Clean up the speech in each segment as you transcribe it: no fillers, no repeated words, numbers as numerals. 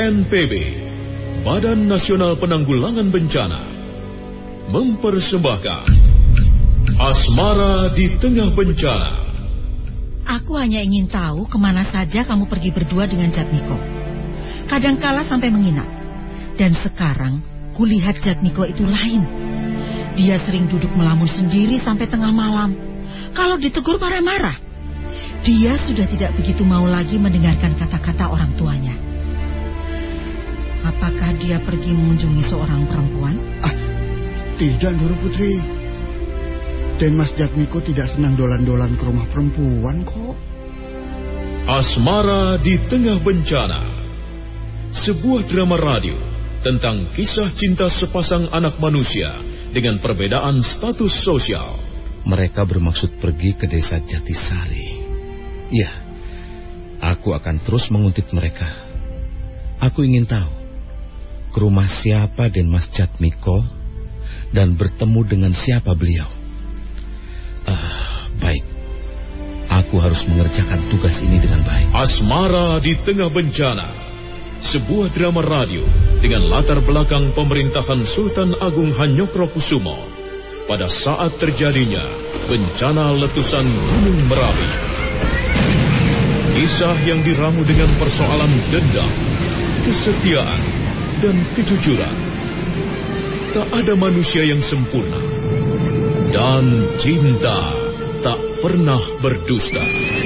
BNPB, Badan Nasional Penanggulangan Bencana, mempersembahkan Asmara di Tengah Bencana. Aku hanya ingin tahu kemana saja kamu pergi berdua dengan Jatmiko. Kadangkala sampai menginap. Dan sekarang kulihat Jatmiko itu lain. Dia sering duduk melamun sendiri sampai tengah malam. Kalau ditegur marah-marah. Dia sudah tidak begitu mau lagi mendengarkan kata-kata orang tuanya. Apakah dia pergi mengunjungi seorang perempuan? Tidak, Ndoro Putri. Dan Mas Jatmiko tidak senang dolan-dolan ke rumah perempuan kok. Asmara di Tengah Bencana, sebuah drama radio tentang kisah cinta sepasang anak manusia dengan perbedaan status sosial. Mereka bermaksud pergi ke desa Jatisari. Ya, aku akan terus menguntit mereka. Aku ingin tahu ke rumah siapa Den Mas Jatmiko dan bertemu dengan siapa beliau. Baik. Aku harus mengerjakan tugas ini dengan baik. Asmara di Tengah Bencana, sebuah drama radio dengan latar belakang pemerintahan Sultan Agung Hanyokrokusumo pada saat terjadinya bencana letusan Gunung Merapi. Kisah yang diramu dengan persoalan dendam, kesetiaan, dan kejujuran. Tak ada manusia yang sempurna, dan cinta tak pernah berdusta.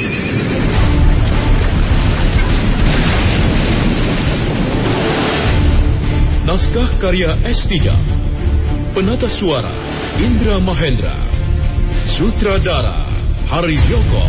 Naskah karya S. Tijab, penata suara Indra Mahendra, sutradara Hari Yoko.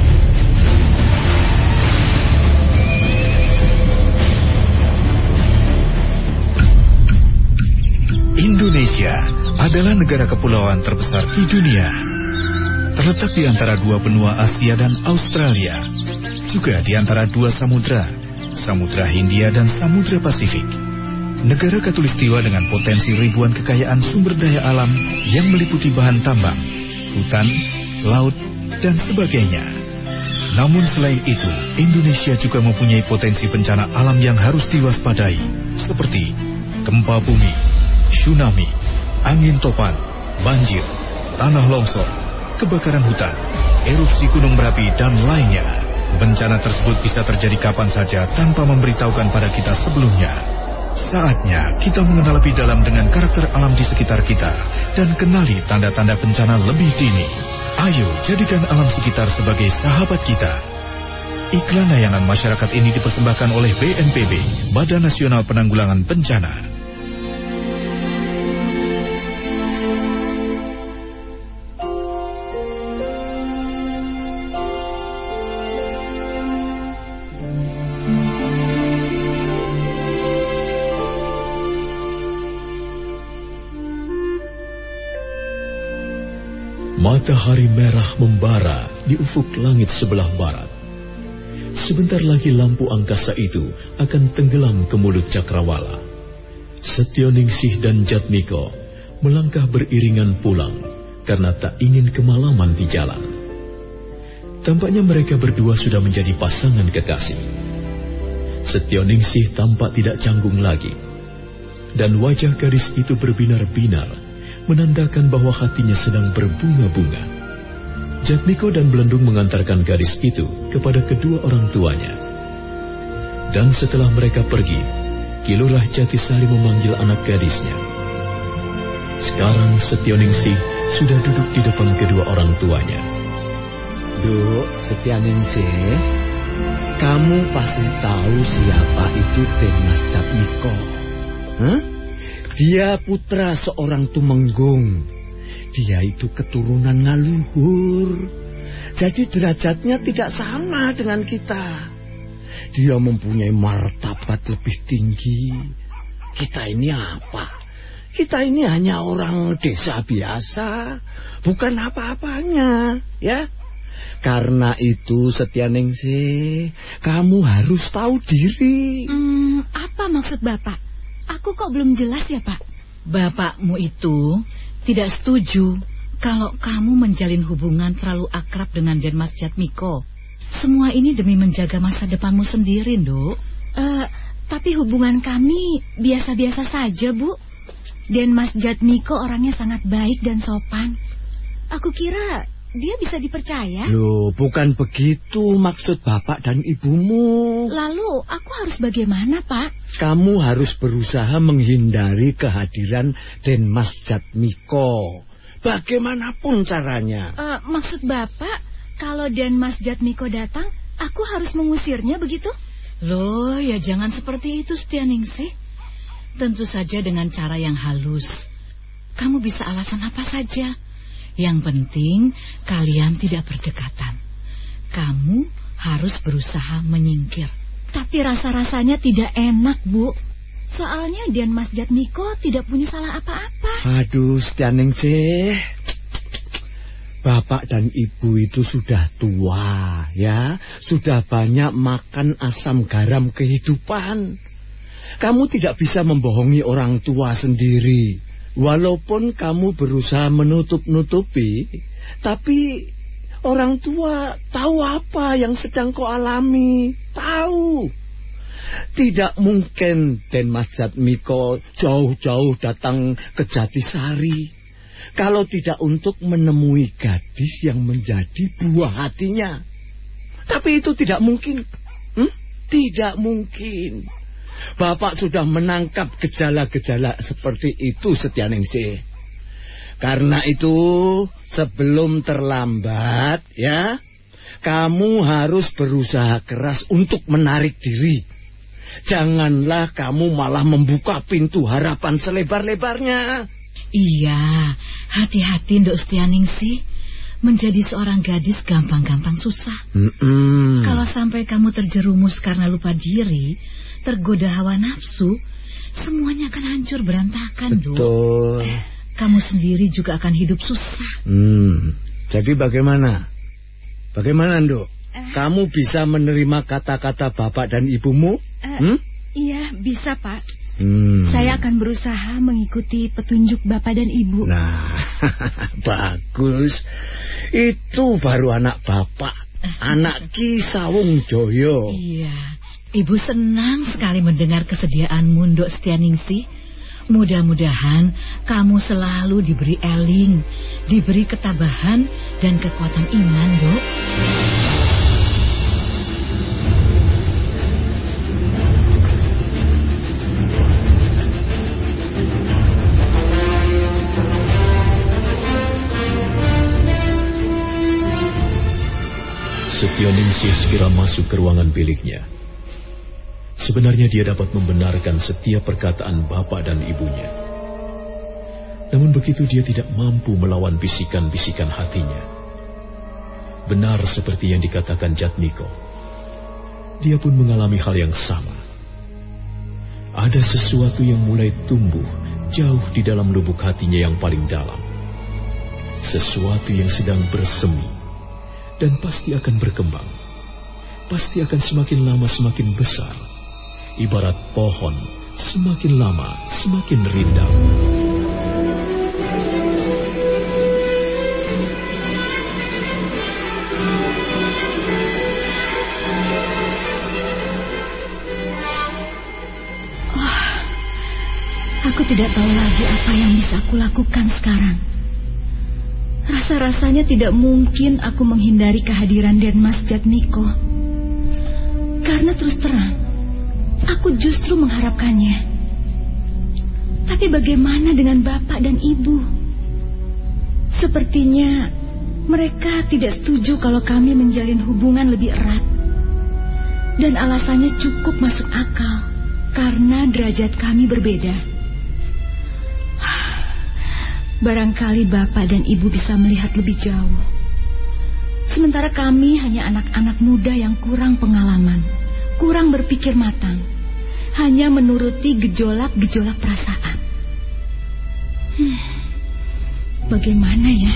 Indonesia adalah negara kepulauan terbesar di dunia. Terletak di antara dua benua Asia dan Australia, juga di antara dua samudra, Samudra Hindia dan Samudra Pasifik. Negara khatulistiwa dengan potensi ribuan kekayaan sumber daya alam yang meliputi bahan tambang, hutan, laut, dan sebagainya. Namun selain itu, Indonesia juga mempunyai potensi bencana alam yang harus diwaspadai, seperti gempa bumi, tsunami, angin topan, banjir, tanah longsor, kebakaran hutan, erupsi gunung berapi, dan lainnya. Bencana tersebut bisa terjadi kapan saja tanpa memberitahukan pada kita sebelumnya. Saatnya kita mengenal lebih dalam dengan karakter alam di sekitar kita dan kenali tanda-tanda bencana lebih dini. Ayo jadikan alam sekitar sebagai sahabat kita. Iklan layanan masyarakat ini dipersembahkan oleh BNPB, Badan Nasional Penanggulangan Bencana. Matahari merah membara di ufuk langit sebelah barat. Sebentar lagi lampu angkasa itu akan tenggelam ke mulut cakrawala. Setyoningsih dan Jatmiko melangkah beriringan pulang karena tak ingin kemalaman di jalan. Tampaknya mereka berdua sudah menjadi pasangan kekasih. Setyoningsih tampak tidak canggung lagi, dan wajah gadis itu berbinar-binar, menandakan bahwa hatinya sedang berbunga-bunga. Jatmiko dan Belendung mengantarkan gadis itu kepada kedua orang tuanya. Dan setelah mereka pergi, Ki Lurah Jatisari memanggil anak gadisnya. Sekarang Setyoningsih sudah duduk di depan kedua orang tuanya. Duk, Setyoningsih, kamu pasti tahu siapa itu Den Mas Jatmiko. Hah? Dia putra seorang Tumenggung. Dia itu keturunan Ngaluhur. Jadi derajatnya tidak sama dengan kita. Dia mempunyai martabat lebih tinggi. Kita ini apa? Kita ini hanya orang desa biasa, bukan apa-apanya, ya. Karena itu Setyoningsih, kamu harus tahu diri. Apa maksud Bapak? Aku kok belum jelas ya, Pak? Bapakmu itu tidak setuju kalau kamu menjalin hubungan terlalu akrab dengan Den Mas Jatmiko. Semua ini demi menjaga masa depanmu sendiri, Nduk. Tapi hubungan kami biasa-biasa saja, Bu. Dan Mas Jatmiko orangnya sangat baik dan sopan. Aku kira dia bisa dipercaya. Loh, bukan begitu maksud bapak dan ibumu. Lalu aku harus bagaimana, Pak? Kamu harus berusaha menghindari kehadiran Den Mas Jatmiko. Bagaimanapun caranya. Maksud Bapak, kalau Den Mas Jatmiko datang, aku harus mengusirnya begitu? Loh, ya jangan seperti itu, Setianingsih. Tentu saja dengan cara yang halus. Kamu bisa alasan apa saja. Yang penting kalian tidak berdekatan. Kamu harus berusaha menyingkir. Tapi rasa-rasanya tidak enak, Bu. Soalnya Den Mas Jatmiko tidak punya salah apa-apa. Aduh, Setianingsih. Bapak dan ibu itu sudah tua, ya. Sudah banyak makan asam garam kehidupan. Kamu tidak bisa membohongi orang tua sendiri. Walaupun kamu berusaha menutup-nutupi, tapi orang tua tahu apa yang sedang kau alami. Tahu. Tidak mungkin Den Mas Jatmiko jauh-jauh datang ke Jatisari kalau tidak untuk menemui gadis yang menjadi buah hatinya. Tapi itu tidak mungkin. Tidak mungkin. Bapak sudah menangkap gejala-gejala seperti itu, Setianingsih. Karena itu, sebelum terlambat, ya, kamu harus berusaha keras untuk menarik diri. Janganlah kamu malah membuka pintu harapan selebar-lebarnya. Iya, hati-hati Nduk Setianingsih. Menjadi seorang gadis gampang-gampang susah. Kalau sampai kamu terjerumus karena lupa diri, tergoda hawa nafsu, semuanya akan hancur berantakan, Nduk. Betul. Kamu sendiri juga akan hidup susah. Jadi bagaimana? Bagaimana, Nduk? Kamu bisa menerima kata-kata bapak dan ibumu? Iya, bisa, Pak. Saya akan berusaha mengikuti petunjuk bapak dan ibu. Nah, bagus. Itu baru anak bapak. Anak Ki Sawung Joyo. Iya, Ibu senang sekali mendengar kesediaanmu, Nduk Setianingsih. Mudah-mudahan kamu selalu diberi eling, diberi ketabahan dan kekuatan iman, Nduk. Setianingsih segera masuk ke ruangan biliknya. Sebenarnya dia dapat membenarkan setiap perkataan bapak dan ibunya. Namun begitu dia tidak mampu melawan bisikan-bisikan hatinya. Benar seperti yang dikatakan Jatmiko. Dia pun mengalami hal yang sama. Ada sesuatu yang mulai tumbuh jauh di dalam lubuk hatinya yang paling dalam. Sesuatu yang sedang bersemi dan pasti akan berkembang. Pasti akan semakin lama semakin besar. Ibarat pohon, semakin lama semakin rindang. Aku tidak tahu lagi apa yang bisa aku lakukan sekarang. Rasa-rasanya tidak mungkin aku menghindari kehadiran Den Mas Jatmiko. Karena terus terang, aku justru mengharapkannya. Tapi bagaimana dengan bapak dan ibu? Sepertinya mereka tidak setuju kalau kami menjalin hubungan lebih erat. Dan alasannya cukup masuk akal, karena derajat kami berbeda. Barangkali bapak dan ibu bisa melihat lebih jauh. Sementara kami hanya anak-anak muda yang kurang pengalaman, kurang berpikir matang, hanya menuruti gejolak-gejolak perasaan. Bagaimana ya?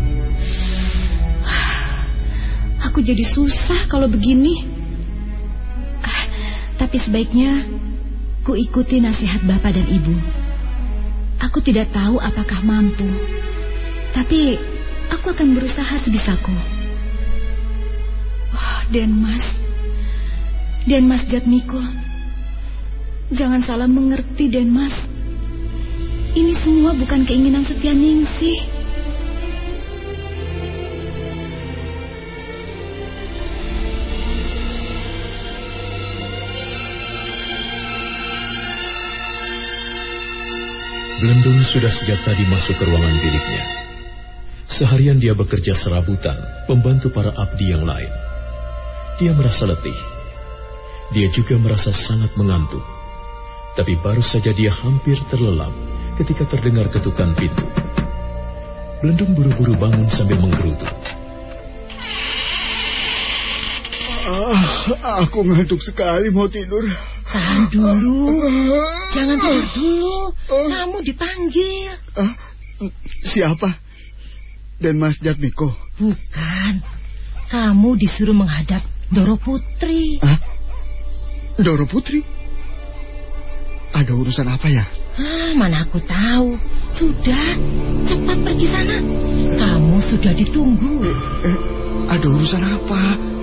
Aku jadi susah kalau begini. Tapi sebaiknya ku ikuti nasihat bapak dan ibu. Aku tidak tahu apakah mampu, tapi aku akan berusaha sebisaku. Den Mas Jatmiko, Jangan salah mengerti, Denmas. Ini semua bukan keinginan Setia Ningsih. Blendung sudah sejak tadi masuk ke ruangan biliknya. Seharian dia bekerja serabutan, membantu para abdi yang lain. Dia merasa letih. Dia juga merasa sangat mengantuk. Tapi baru saja dia hampir terlelap ketika terdengar ketukan pintu. Blendung buru-buru bangun sambil menggerutu. Aku ngantuk sekali, mau tidur. Tahan dulu. Jangan tidur dulu. Kamu dipanggil. Siapa? Denmas Jatmiko? Bukan. Kamu disuruh menghadap Doro Putri. Doro Putri? Ada urusan apa ya? Mana aku tahu. Sudah, cepat pergi sana. Kamu sudah ditunggu. Ada urusan apa?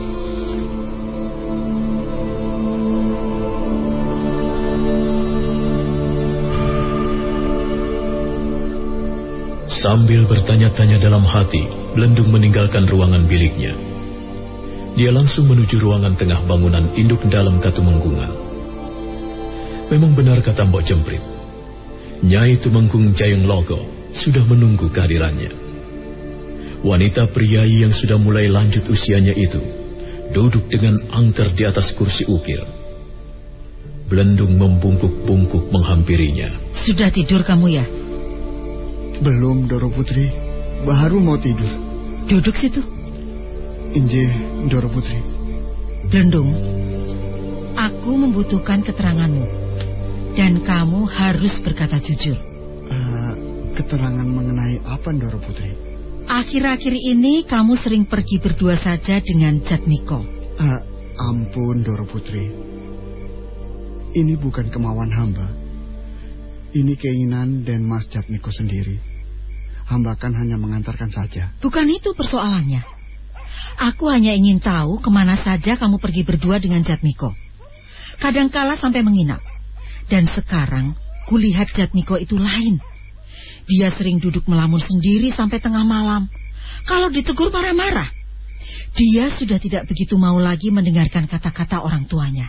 Sambil bertanya-tanya dalam hati, Blendung meninggalkan ruangan biliknya. Dia langsung menuju ruangan tengah bangunan induk dalam Katumenggungan. Memang benar kata Mbok Jemprit, Nyai Tumenggung Jayeng Logo sudah menunggu kehadirannya. Wanita priayi yang sudah mulai lanjut usianya itu duduk dengan angker di atas kursi ukir. Blendung membungkuk-bungkuk menghampirinya. Sudah tidur kamu ya? Belum, Doro Putri. Baru mau tidur. Duduk situ. Inje, Doro Putri. Blendung, aku membutuhkan keteranganmu. Dan kamu harus berkata jujur. Keterangan mengenai apa, Doro Putri? Akhir-akhir ini kamu sering pergi berdua saja dengan Jatmiko. Ampun, Doro Putri. Ini bukan kemauan hamba. Ini keinginan Denmas Jatmiko sendiri. Hamba kan hanya mengantarkan saja. Bukan itu persoalannya. Aku hanya ingin tahu kemana saja kamu pergi berdua dengan Jatmiko. Kadangkala sampai menginap. Dan sekarang kulihat Jatmiko itu lain. Dia sering duduk melamun sendiri sampai tengah malam. Kalau ditegur marah-marah. Dia sudah tidak begitu mau lagi mendengarkan kata-kata orang tuanya.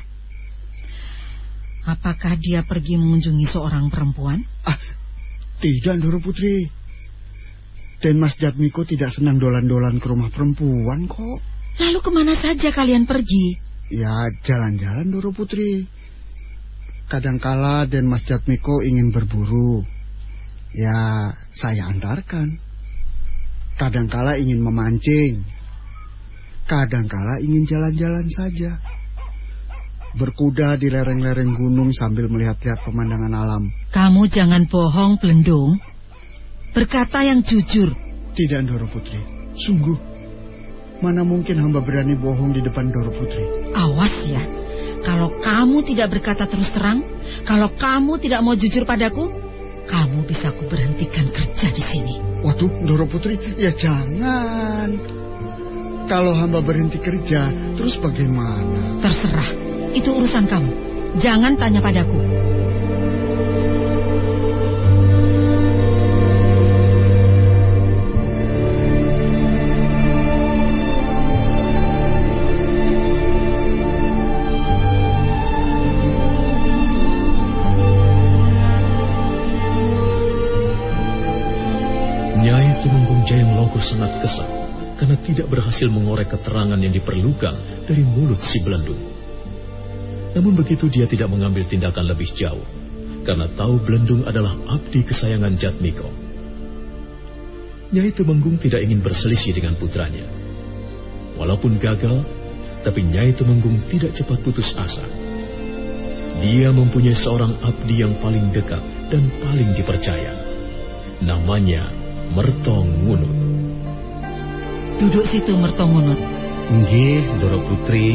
Apakah dia pergi mengunjungi seorang perempuan? Tidak, Doro Putri. Denmas Jatmiko tidak senang dolan-dolan ke rumah perempuan kok. Lalu kemana saja kalian pergi? Ya, jalan-jalan, Doro Putri. Kadangkala Denmas Jatmiko ingin berburu. Ya, saya antarkan. Kadangkala ingin memancing. Kadangkala ingin jalan-jalan saja. Berkuda di lereng-lereng gunung sambil melihat-lihat pemandangan alam. Kamu jangan bohong, Blendung. Berkata yang jujur. Tidak, Doro Putri. Sungguh. Mana mungkin hamba berani bohong di depan Doro Putri. Awas ya. Kalau kamu tidak berkata terus terang, kalau kamu tidak mau jujur padaku, kamu bisa aku berhentikan kerja di sini. Waduh, Doro Putri, ya jangan. Kalau hamba berhenti kerja, terus bagaimana? Terserah. Itu urusan kamu. Jangan tanya padaku. Nyai Tumenggung Jayeng Logo sangat kesal karena tidak berhasil mengorek keterangan yang diperlukan dari mulut si Blendung. Namun begitu dia tidak mengambil tindakan lebih jauh, karena tahu Blendung adalah abdi kesayangan Jatmiko. Nyai Tumenggung tidak ingin berselisih dengan putranya. Walaupun gagal, tapi Nyai Tumenggung tidak cepat putus asa. Dia mempunyai seorang abdi yang paling dekat dan paling dipercaya. Namanya Merto Ngunut. Duduk situ, Merto Ngunut. Nggih, Doro Putri.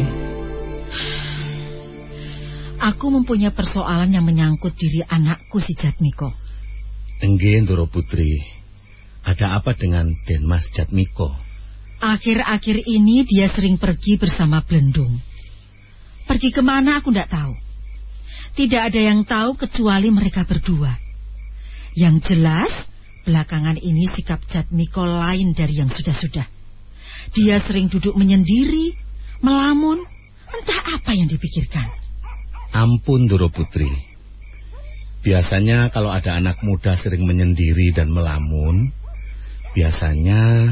Aku mempunyai persoalan yang menyangkut diri anakku si Jatmiko. Nggih, Doro Putri. Ada apa dengan Denmas Jatmiko? Akhir-akhir ini dia sering pergi bersama Blendung. Pergi kemana aku tidak tahu. Tidak ada yang tahu kecuali mereka berdua. Yang jelas, belakangan ini sikap Jatmiko lain dari yang sudah-sudah. Dia sering duduk menyendiri, melamun, entah apa yang dipikirkan. Ampun, Doro Putri. Biasanya kalau ada anak muda sering menyendiri dan melamun, biasanya...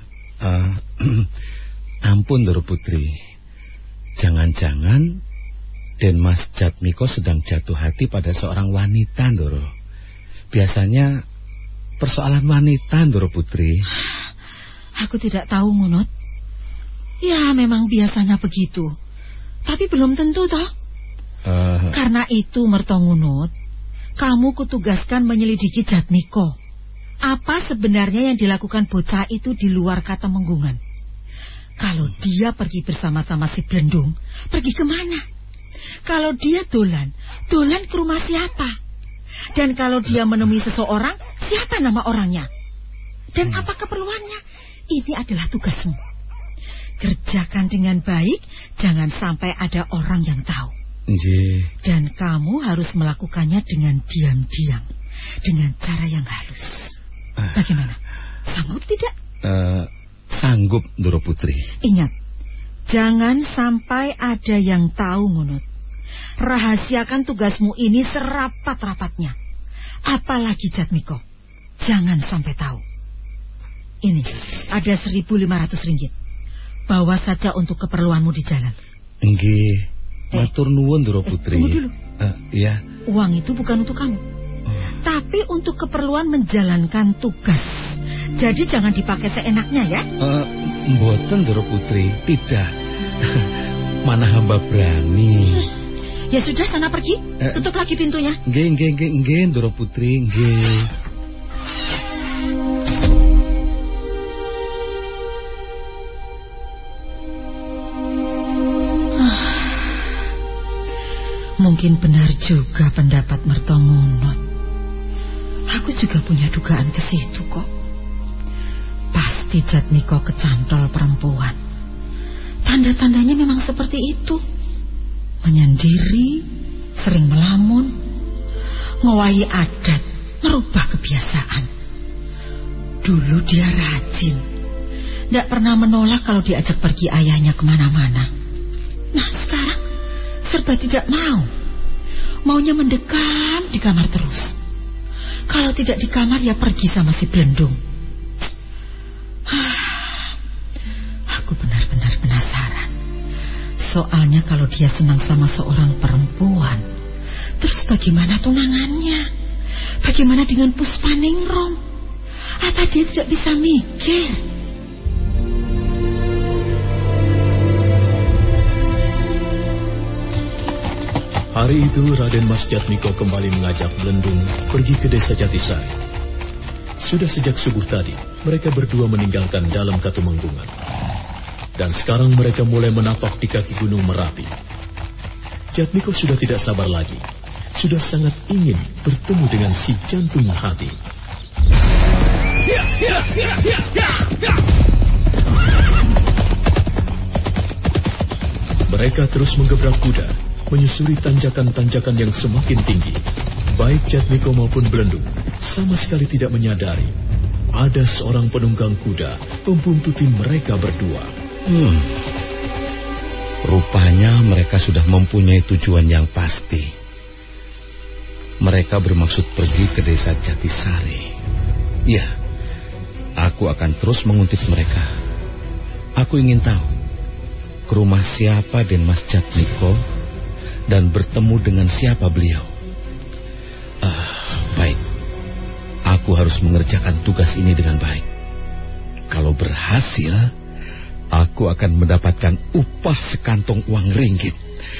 ampun, Doro Putri. Jangan-jangan Den Mas Jatmiko sedang jatuh hati pada seorang wanita, Doro. Biasanya persoalan wanita, Doro Putri. Aku tidak tahu, Ngunut. Ya, memang biasanya begitu. Tapi belum tentu, toh. Karena itu, Merto Ngunut, kamu kutugaskan menyelidiki Jatmiko. Apa sebenarnya yang dilakukan bocah itu di luar Katemenggungan? Kalau dia pergi bersama-sama si Blendung, pergi kemana? Kalau dia dolan ke rumah siapa? Dan kalau dia menemui seseorang, siapa nama orangnya? Dan apa keperluannya? Ini adalah tugasmu. Kerjakan dengan baik, jangan sampai ada orang yang tahu. Dan kamu harus melakukannya dengan diam-diam, dengan cara yang halus. Bagaimana? Sanggup tidak? Sanggup, Doro Putri. Ingat, jangan sampai ada yang tahu, Ngunut. Rahasiakan tugasmu ini serapat-rapatnya. Apalagi Jatmiko. Jangan sampai tahu. Ini, ada 1.500 ringgit. Bawa saja untuk keperluanmu di jalan. Nggih, matur nuwun, Doro Putri. Tunggu dulu. Iya. Uang itu bukan untuk kamu. Tapi untuk keperluan menjalankan tugas. Jadi jangan dipakai seenaknya ya. Mboten, Doro Putri. Tidak. Mana hamba berani. Ya sudah, sana pergi. Tutup lagi pintunya. Nggih, Doro Putri, nggih. Mungkin benar juga pendapat Merto Ngunut. Aku juga punya dugaan ke situ kok. Pasti Jatmiko kecantol perempuan. Tanda-tandanya memang seperti itu. Menyendiri, sering melamun, ngowahi adat, merubah kebiasaan. Dulu dia rajin, tidak pernah menolak kalau diajak pergi ayahnya kemana-mana. Nah sekarang serba tidak mau. Maunya mendekam di kamar terus. Kalau tidak di kamar ya pergi sama si Blendung. Aku benar-benar penasaran. Soalnya kalau dia senang sama seorang perempuan, terus bagaimana tunangannya? Bagaimana dengan Puspaningrum? Apa dia tidak bisa mikir? Hari itu Raden Mas Jatmiko kembali mengajak Blendung pergi ke desa Jatisari. Sudah sejak subuh tadi, mereka berdua meninggalkan dalam Katemenggungan. Dan sekarang mereka mulai menapak di kaki Gunung Merapi. Jatmiko sudah tidak sabar lagi. Sudah sangat ingin bertemu dengan si jantung hati. Mereka terus menggebrak kuda, menyusuri tanjakan-tanjakan yang semakin tinggi. Baik Jatmiko maupun Blendung sama sekali tidak menyadari ada seorang penunggang kuda membuntuti mereka berdua. Rupanya mereka sudah mempunyai tujuan yang pasti. Mereka bermaksud pergi ke desa Jatisari. Ya, aku akan terus menguntit mereka. Aku ingin tahu ke rumah siapa Den Mas Jatmiko dan bertemu dengan siapa beliau. Baik, aku harus mengerjakan tugas ini dengan baik. Kalau berhasil, aku akan mendapatkan upah sekantong uang ringgit.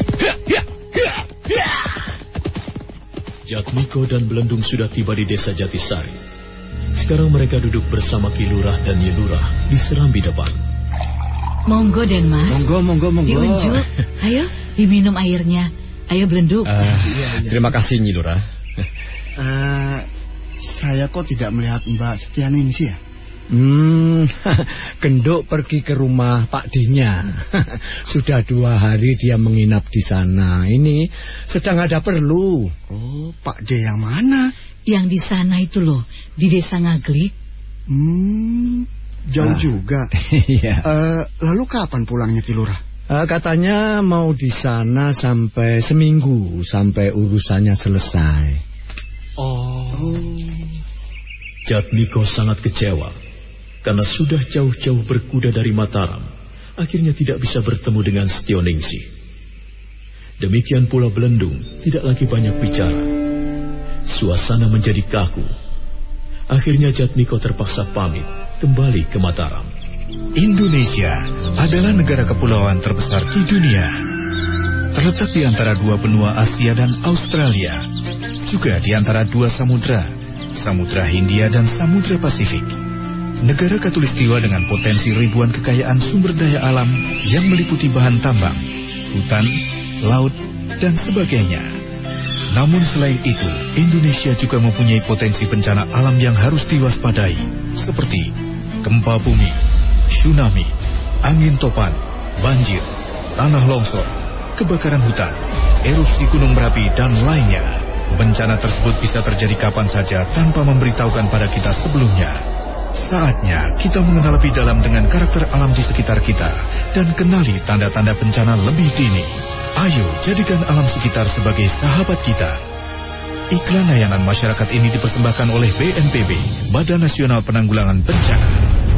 Jatmiko dan Blendung sudah tiba di desa Jatisari. Sekarang mereka duduk bersama Ki Lurah dan Nyi Lurah di serambi depan. Monggo Den Mas. Monggo. Diunjuk. Ayo, diminum airnya. Ayo Blendung. Terima kasih Nyi Lurah. Saya kok tidak melihat Mbak Setianingsih ya? Genduk pergi ke rumah Pak D-nya. Sudah 2 hari dia menginap di sana. Ini sedang ada perlu. Oh, Pak D yang mana? Yang di sana itu loh, di Desa Ngaglik. Jauh juga. Iya. Lalu kapan pulangnya Ki Lurah? Katanya mau di sana sampai seminggu, sampai urusannya selesai. Jatmiko sangat kecewa karena sudah jauh-jauh berkuda dari Mataram, akhirnya tidak bisa bertemu dengan Setioningsi. Demikian pula Belendung tidak lagi banyak bicara. Suasana menjadi kaku. Akhirnya Jatmiko terpaksa pamit kembali ke Mataram. Indonesia adalah negara kepulauan terbesar di dunia. Terletak di antara 2 benua Asia dan Australia, juga di antara 2 samudra, Samudra Hindia dan Samudra Pasifik. Negara Khatulistiwa dengan potensi ribuan kekayaan sumber daya alam yang meliputi bahan tambang, hutan, laut, dan sebagainya. Namun selain itu, Indonesia juga mempunyai potensi bencana alam yang harus diwaspadai, seperti gempa bumi, tsunami, angin topan, banjir, tanah longsor, kebakaran hutan, erupsi gunung berapi, dan lainnya. Bencana tersebut bisa terjadi kapan saja tanpa memberitahukan pada kita sebelumnya. Saatnya kita mengenal lebih dalam dengan karakter alam di sekitar kita dan kenali tanda-tanda bencana lebih dini. Ayo jadikan alam sekitar sebagai sahabat kita. Iklan layanan masyarakat ini dipersembahkan oleh BNPB, Badan Nasional Penanggulangan Bencana.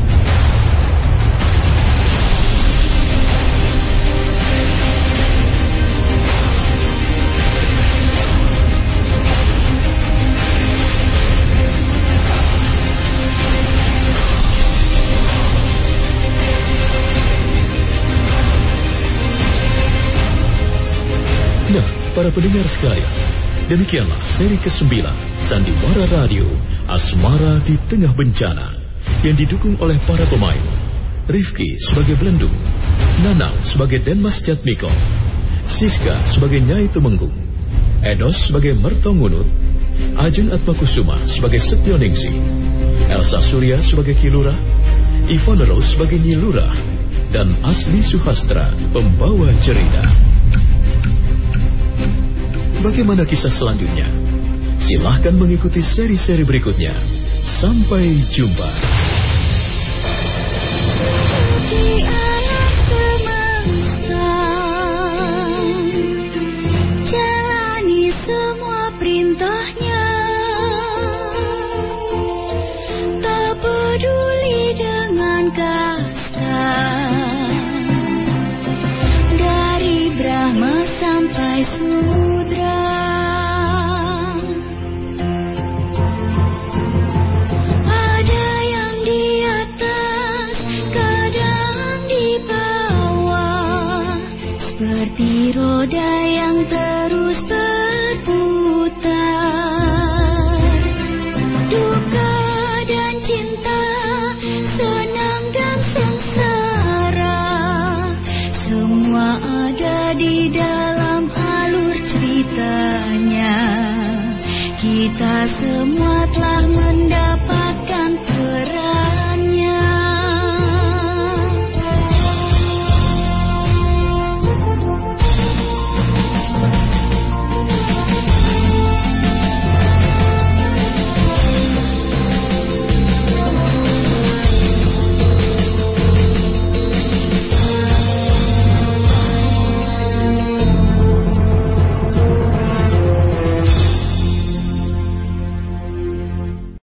Nah, para pendengar sekalian, demikianlah seri ke-9 Sandiwara Radio Asmara di Tengah Bencana yang didukung oleh para pemain. Rifki sebagai Belendung, Nanang sebagai Denmas Jatmiko, Siska sebagai Nyai Tumenggung, Edos sebagai Mertongunut, Ajeng Atmakusuma sebagai Setioningsi, Elsa Surya sebagai Ki Lurah, Ivan Rose sebagai Nyi Lurah, dan Asli Suhastra pembawa cerita. Bagaimana kisah selanjutnya? Silahkan mengikuti seri-seri berikutnya. Sampai jumpa.